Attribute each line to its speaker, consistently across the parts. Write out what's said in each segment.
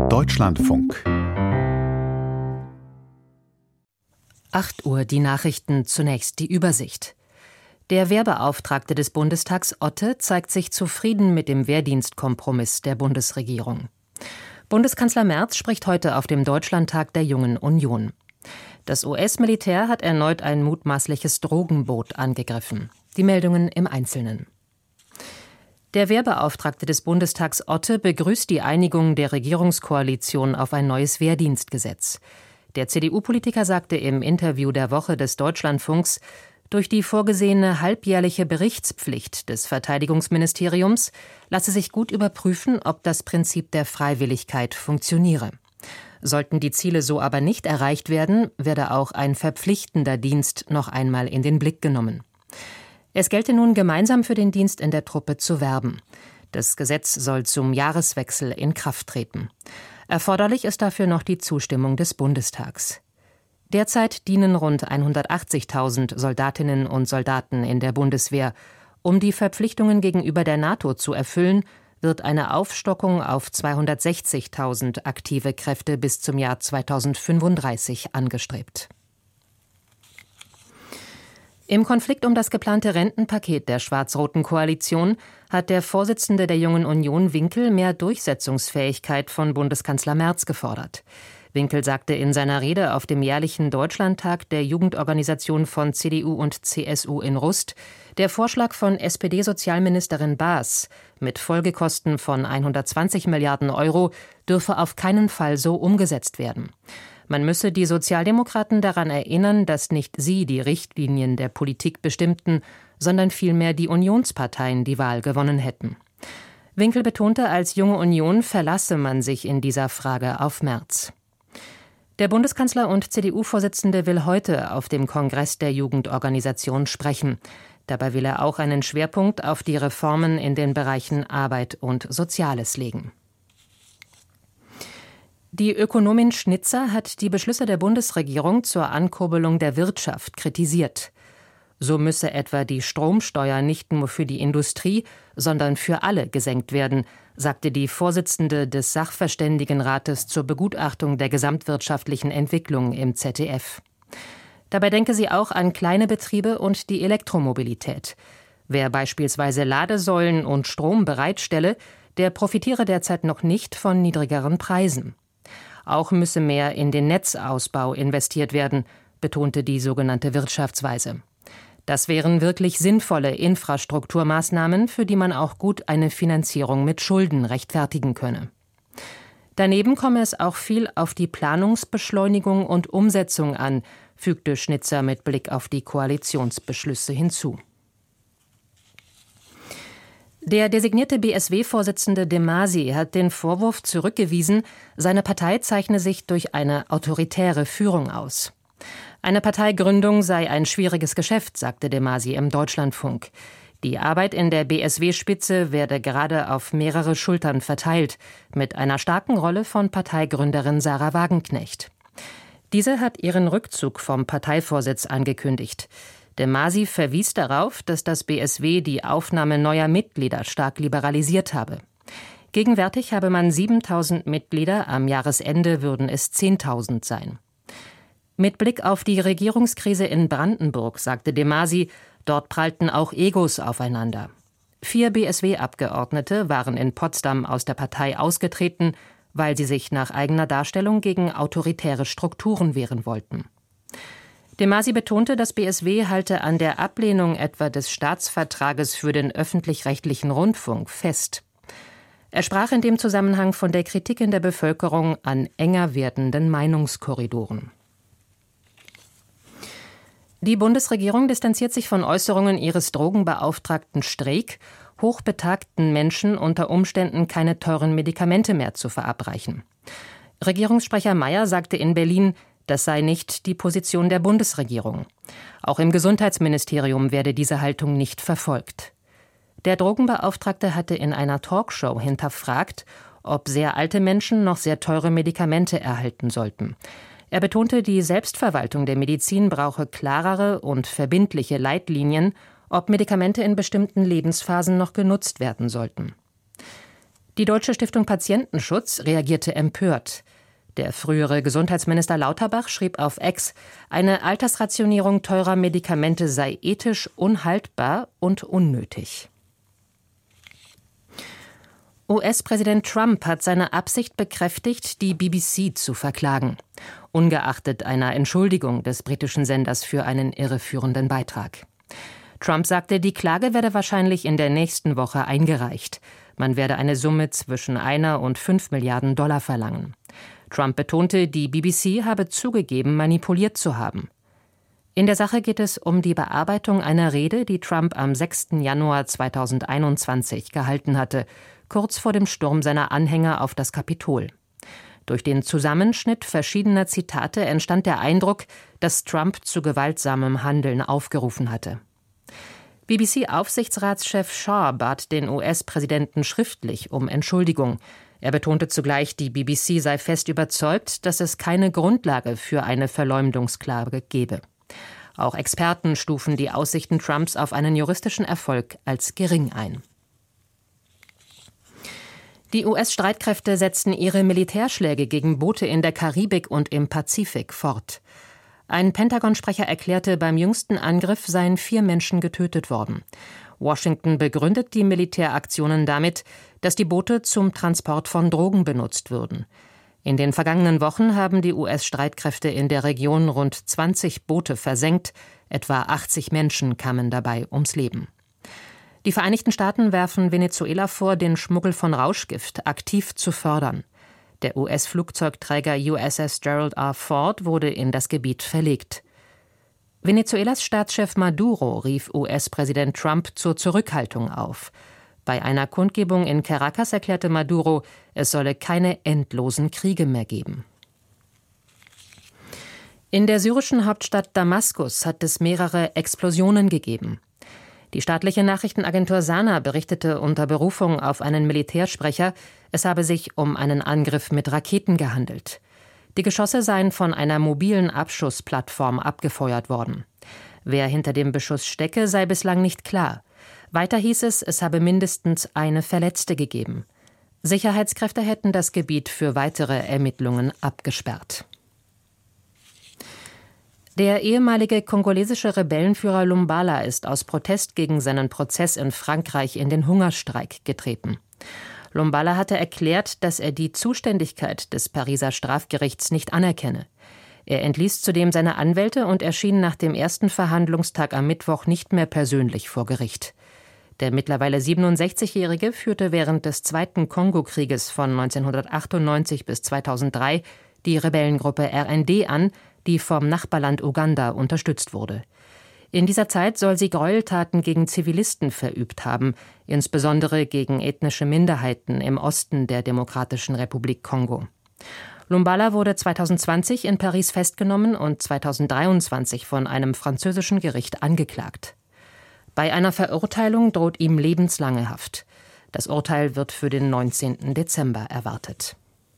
Speaker 1: Deutschlandfunk.
Speaker 2: 8 Uhr, die Nachrichten, zunächst die Übersicht. Der Wehrbeauftragte des Bundestags Otte zeigt sich zufrieden mit dem Wehrdienstkompromiss der Bundesregierung. Bundeskanzler Merz spricht heute auf dem Deutschlandtag der Jungen Union. Das US-Militär hat erneut ein mutmaßliches Drogenboot angegriffen. Die Meldungen im Einzelnen. Der Wehrbeauftragte des Bundestags Otte begrüßt die Einigung der Regierungskoalition auf ein neues Wehrdienstgesetz. Der CDU-Politiker sagte im Interview der Woche des Deutschlandfunks, durch die vorgesehene halbjährliche Berichtspflicht des Verteidigungsministeriums lasse sich gut überprüfen, ob das Prinzip der Freiwilligkeit funktioniere. Sollten die Ziele so aber nicht erreicht werden, werde auch ein verpflichtender Dienst noch einmal in den Blick genommen. Es gelte nun, gemeinsam für den Dienst in der Truppe zu werben. Das Gesetz soll zum Jahreswechsel in Kraft treten. Erforderlich ist dafür noch die Zustimmung des Bundestags. Derzeit dienen rund 180.000 Soldatinnen und Soldaten in der Bundeswehr. Um die Verpflichtungen gegenüber der NATO zu erfüllen, wird eine Aufstockung auf 260.000 aktive Kräfte bis zum Jahr 2035 angestrebt. Im Konflikt um das geplante Rentenpaket der schwarz-roten Koalition hat der Vorsitzende der Jungen Union, Winkel, mehr Durchsetzungsfähigkeit von Bundeskanzler Merz gefordert. Winkel sagte in seiner Rede auf dem jährlichen Deutschlandtag der Jugendorganisation von CDU und CSU in Rust, der Vorschlag von SPD-Sozialministerin Baas mit Folgekosten von 120 Milliarden Euro dürfe auf keinen Fall so umgesetzt werden. Man müsse die Sozialdemokraten daran erinnern, dass nicht sie die Richtlinien der Politik bestimmten, sondern vielmehr die Unionsparteien die Wahl gewonnen hätten. Winkel betonte, als Junge Union verlasse man sich in dieser Frage auf Merz. Der Bundeskanzler und CDU-Vorsitzende will heute auf dem Kongress der Jugendorganisation sprechen. Dabei will er auch einen Schwerpunkt auf die Reformen in den Bereichen Arbeit und Soziales legen. Die Ökonomin Schnitzer hat die Beschlüsse der Bundesregierung zur Ankurbelung der Wirtschaft kritisiert. So müsse etwa die Stromsteuer nicht nur für die Industrie, sondern für alle gesenkt werden, sagte die Vorsitzende des Sachverständigenrates zur Begutachtung der gesamtwirtschaftlichen Entwicklung im ZDF. Dabei denke sie auch an kleine Betriebe und die Elektromobilität. Wer beispielsweise Ladesäulen und Strom bereitstelle, der profitiere derzeit noch nicht von niedrigeren Preisen. Auch müsse mehr in den Netzausbau investiert werden, betonte die sogenannte Wirtschaftsweise. Das wären wirklich sinnvolle Infrastrukturmaßnahmen, für die man auch gut eine Finanzierung mit Schulden rechtfertigen könne. Daneben komme es auch viel auf die Planungsbeschleunigung und Umsetzung an, fügte Schnitzer mit Blick auf die Koalitionsbeschlüsse hinzu. Der designierte BSW-Vorsitzende de Masi hat den Vorwurf zurückgewiesen, seine Partei zeichne sich durch eine autoritäre Führung aus. Eine Parteigründung sei ein schwieriges Geschäft, sagte de Masi im Deutschlandfunk. Die Arbeit in der BSW-Spitze werde gerade auf mehrere Schultern verteilt, mit einer starken Rolle von Parteigründerin Sarah Wagenknecht. Diese hat ihren Rückzug vom Parteivorsitz angekündigt. De Masi verwies darauf, dass das BSW die Aufnahme neuer Mitglieder stark liberalisiert habe. Gegenwärtig habe man 7.000 Mitglieder, am Jahresende würden es 10.000 sein. Mit Blick auf die Regierungskrise in Brandenburg, sagte de Masi, dort prallten auch Egos aufeinander. 4 BSW-Abgeordnete waren in Potsdam aus der Partei ausgetreten, weil sie sich nach eigener Darstellung gegen autoritäre Strukturen wehren wollten. De Masi betonte, das BSW halte an der Ablehnung etwa des Staatsvertrages für den öffentlich-rechtlichen Rundfunk fest. Er sprach in dem Zusammenhang von der Kritik in der Bevölkerung an enger werdenden Meinungskorridoren. Die Bundesregierung distanziert sich von Äußerungen ihres Drogenbeauftragten Streeck, hochbetagten Menschen unter Umständen keine teuren Medikamente mehr zu verabreichen. Regierungssprecher Mayer sagte in Berlin, das sei nicht die Position der Bundesregierung. Auch im Gesundheitsministerium werde diese Haltung nicht verfolgt. Der Drogenbeauftragte hatte in einer Talkshow hinterfragt, ob sehr alte Menschen noch sehr teure Medikamente erhalten sollten. Er betonte, die Selbstverwaltung der Medizin brauche klarere und verbindliche Leitlinien, ob Medikamente in bestimmten Lebensphasen noch genutzt werden sollten. Die Deutsche Stiftung Patientenschutz reagierte empört. Der frühere Gesundheitsminister Lauterbach schrieb auf X, eine Altersrationierung teurer Medikamente sei ethisch unhaltbar und unnötig. US-Präsident Trump hat seine Absicht bekräftigt, die BBC zu verklagen, ungeachtet einer Entschuldigung des britischen Senders für einen irreführenden Beitrag. Trump sagte, die Klage werde wahrscheinlich in der nächsten Woche eingereicht. Man werde eine Summe zwischen 1 und 5 Milliarden Dollar verlangen. Trump betonte, die BBC habe zugegeben, manipuliert zu haben. In der Sache geht es um die Bearbeitung einer Rede, die Trump am 6. Januar 2021 gehalten hatte, kurz vor dem Sturm seiner Anhänger auf das Kapitol. Durch den Zusammenschnitt verschiedener Zitate entstand der Eindruck, dass Trump zu gewaltsamem Handeln aufgerufen hatte. BBC-Aufsichtsratschef Shaw bat den US-Präsidenten schriftlich um Entschuldigung. Er betonte zugleich, die BBC sei fest überzeugt, dass es keine Grundlage für eine Verleumdungsklage gebe. Auch Experten stufen die Aussichten Trumps auf einen juristischen Erfolg als gering ein. Die US-Streitkräfte setzten ihre Militärschläge gegen Boote in der Karibik und im Pazifik fort. Ein Pentagon-Sprecher erklärte, beim jüngsten Angriff seien 4 Menschen getötet worden. Washington begründet die Militäraktionen damit, dass die Boote zum Transport von Drogen benutzt würden. In den vergangenen Wochen haben die US-Streitkräfte in der Region rund 20 Boote versenkt, etwa 80 Menschen kamen dabei ums Leben. Die Vereinigten Staaten werfen Venezuela vor, den Schmuggel von Rauschgift aktiv zu fördern. Der US-Flugzeugträger USS Gerald R. Ford wurde in das Gebiet verlegt. Venezuelas Staatschef Maduro rief US-Präsident Trump zur Zurückhaltung auf. Bei einer Kundgebung in Caracas erklärte Maduro, es solle keine endlosen Kriege mehr geben. In der syrischen Hauptstadt Damaskus hat es mehrere Explosionen gegeben. Die staatliche Nachrichtenagentur Sana berichtete unter Berufung auf einen Militärsprecher, es habe sich um einen Angriff mit Raketen gehandelt. Die Geschosse seien von einer mobilen Abschussplattform abgefeuert worden. Wer hinter dem Beschuss stecke, sei bislang nicht klar. Weiter hieß es, es habe mindestens eine Verletzte gegeben. Sicherheitskräfte hätten das Gebiet für weitere Ermittlungen abgesperrt. Der ehemalige kongolesische Rebellenführer Lumbala ist aus Protest gegen seinen Prozess in Frankreich in den Hungerstreik getreten. Lumbala hatte erklärt, dass er die Zuständigkeit des Pariser Strafgerichts nicht anerkenne. Er entließ zudem seine Anwälte und erschien nach dem ersten Verhandlungstag am Mittwoch nicht mehr persönlich vor Gericht. Der mittlerweile 67-Jährige führte während des Zweiten Kongokrieges von 1998 bis 2003 die Rebellengruppe RND an, die vom Nachbarland Uganda unterstützt wurde. In dieser Zeit soll sie Gräueltaten gegen Zivilisten verübt haben, insbesondere gegen ethnische Minderheiten im Osten der Demokratischen Republik Kongo. Lumbala wurde 2020 in Paris festgenommen und 2023 von einem französischen Gericht angeklagt. Bei einer Verurteilung droht ihm lebenslange Haft. Das Urteil wird für den 19. Dezember erwartet.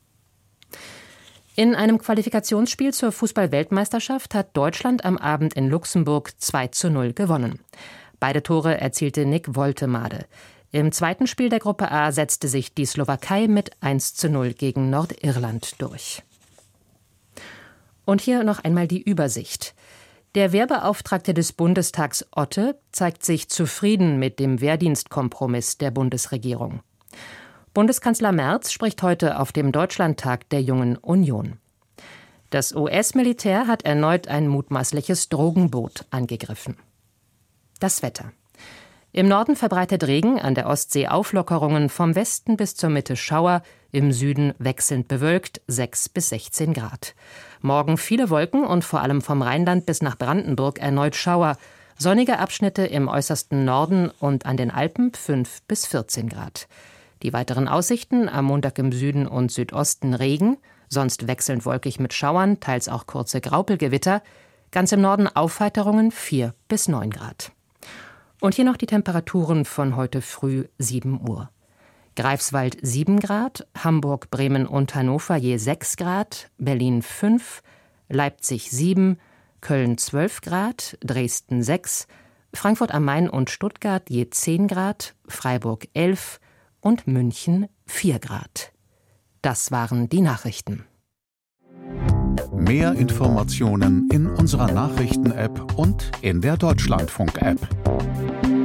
Speaker 2: In einem Qualifikationsspiel zur Fußball-Weltmeisterschaft hat Deutschland am Abend in Luxemburg 2:0 gewonnen. Beide Tore erzielte Nick Woltemade. Im zweiten Spiel der Gruppe A setzte sich die Slowakei mit 1:0 gegen Nordirland durch. Und hier noch einmal die Übersicht. Der Wehrbeauftragte des Bundestags Otte zeigt sich zufrieden mit dem Wehrdienstkompromiss der Bundesregierung. Bundeskanzler Merz spricht heute auf dem Deutschlandtag der Jungen Union. Das US-Militär hat erneut ein mutmaßliches Drogenboot angegriffen. Das Wetter. Im Norden verbreitet Regen, an der Ostsee Auflockerungen, vom Westen bis zur Mitte Schauer, im Süden wechselnd bewölkt 6 bis 16 Grad. Morgen viele Wolken und vor allem vom Rheinland bis nach Brandenburg erneut Schauer. Sonnige Abschnitte im äußersten Norden und an den Alpen 5 bis 14 Grad. Die weiteren Aussichten: am Montag im Süden und Südosten Regen, sonst wechselnd wolkig mit Schauern, teils auch kurze Graupelgewitter. Ganz im Norden Aufheiterungen 4 bis 9 Grad. Und hier noch die Temperaturen von heute früh 7 Uhr. Greifswald 7 Grad, Hamburg, Bremen und Hannover je 6 Grad, Berlin 5, Leipzig 7, Köln 12 Grad, Dresden 6, Frankfurt am Main und Stuttgart je 10 Grad, Freiburg 11 und München 4 Grad. Das waren die Nachrichten.
Speaker 1: Mehr Informationen in unserer Nachrichten-App und in der Deutschlandfunk-App.